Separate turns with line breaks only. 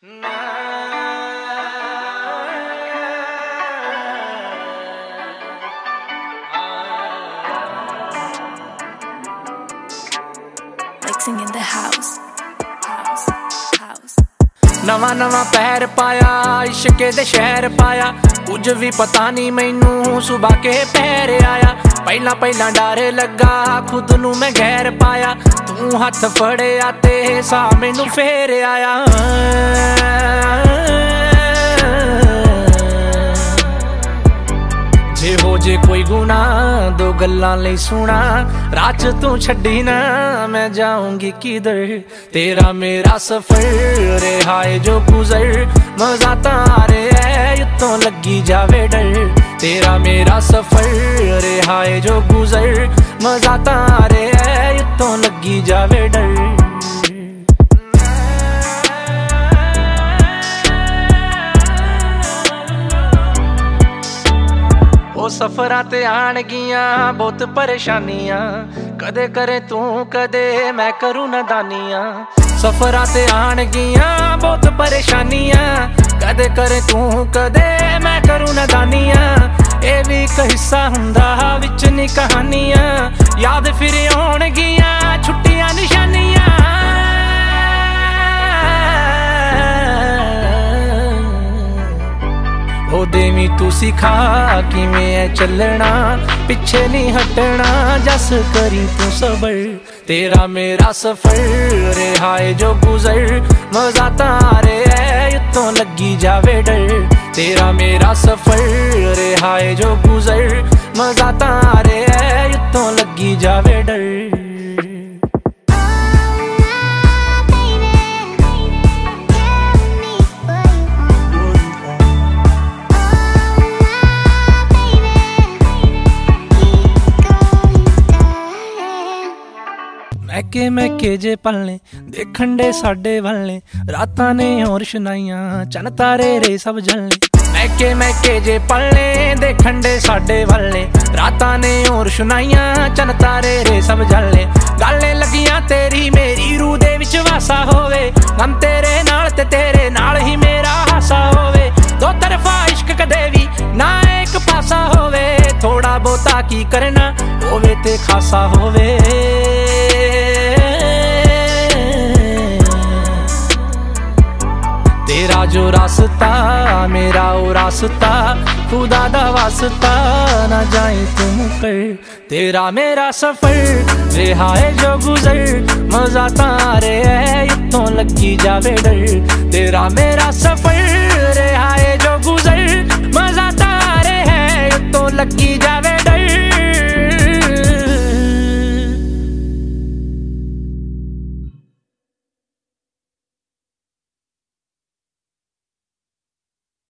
Mixing in the house.
नवा नवा पैर पाया इश्के दे शहर पाया कुछ भी पता नहीं मैनू सुबह के पैर आया पहला पहला डर लगा खुद नू मैं गैर पाया तू हथ फड़िया ते सा मैनू फेर आया जे हो जे कोई गुना दो गल्लां लई सुना रात तू छड्डी ना मैं जाऊंगी किधर तेरा मेरा सफर रिहाए जो गुजर मजा तारे है युतों लगी जावे डर तेरा मेरा सफर रिहाए जो गुजर मजा तारे है युतों लगी जावे डर सफरां ते आणगियां बहुत परेशानियां कदे करे तू कदे मैं करूं नादानियां सफरां ते आणगियां बहुत परेशानियां कदे करे तू कदे मैं करूं नादानियां ए भी एक हिस्सा हुंदा विच नी कहानियां याद फिर आउणगियां छुट्टियां निशानियां ओ देवी तू सिखा किवें है चलना पिछे नहीं हटना जस करी तू सबर तेरा मेरा सफर रिहाए जो गुजर मजा तारे है युतों लगी जावे डर तेरा मेरा सफर रिहाए जो गुजर मजा तारे है युतों लगी जावे डर मैके जे पलने देखण दे साडे वलने रातां ने और शनाइयां चन तारे रे सब जलने मैके जे पलने देखण दे साडे वलने रातां ने और शनाइयां चन तारे रे सब जलने गल्ले लगियां तेरी मेरी रूह दे विच वासा होवे गम तेरे नाल ते तेरे नाल ही मेरा हासा होवे दो तरफा इश्क कदे भी ना एक पासा होवे थोड़ा बहुता की करना होवे ते खासा होवे तेरा जो रास्ता मेरा वो रास्ता खुदा दा वास्ता ना जाए तुम कर तेरा मेरा सफर रिहाए जो गुजर मजा तारे है युतों लगी जावे डर तेरा मेरा